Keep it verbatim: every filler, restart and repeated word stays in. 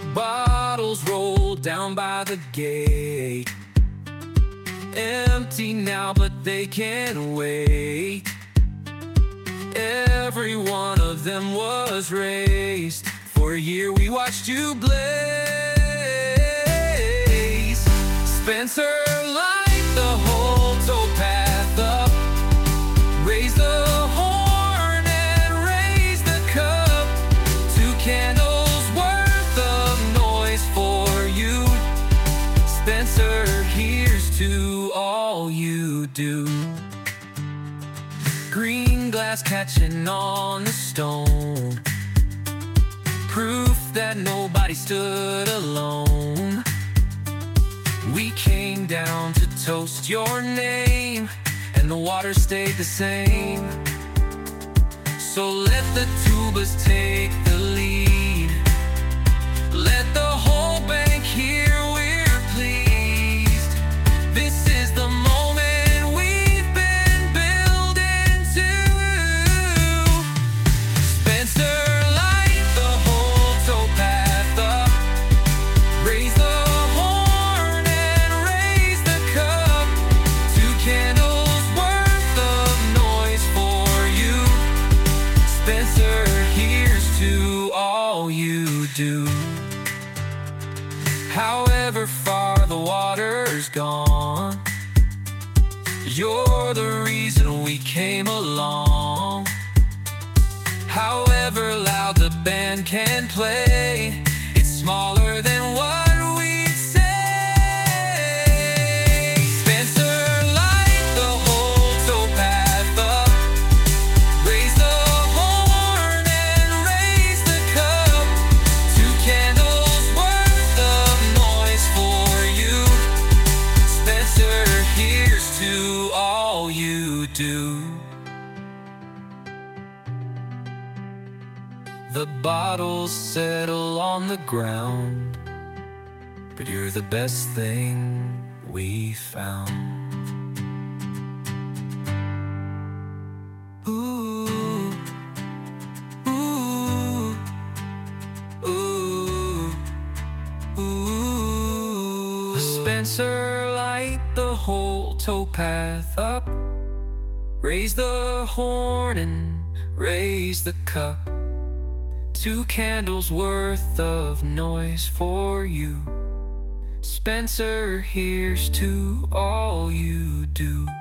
Bottles rolled down by the gate, empty now, but they can't wait. Every one of them was raised. For a year we watched you blaze. Spencer, light the whole towpath up. Raise the horn and raise the cup. Two candles worth of noise for you. Spencer, here's to all you do. Green glass catching on the stone, proof that nobody stood alone. We came down to toast your name, and the water stayed the same. So let the tubas take the lead. Let the whole bank hear we're pleased. This is the moment we've been building to. Spencer, light the whole towpath up. Raise the horn and raise the cup. Two candles worth of noise for you. Spencer, here's to all you do. However far the water's gone, you're the reason we came along. However loud the band can play, it's smaller than what we'd say. Spencer, light the whole towpath up. Raise the horn and raise the cup. Two candles worth of noise for you. Spencer, here's to all you do. The bottles settle on the ground, but you're the best thing we found. Ooh, ooh, ooh, ooh. Spencer, light the whole towpath up. Raise the horn and raise the cup. Two candles worth of noise for you. Spencer, here's to all you do.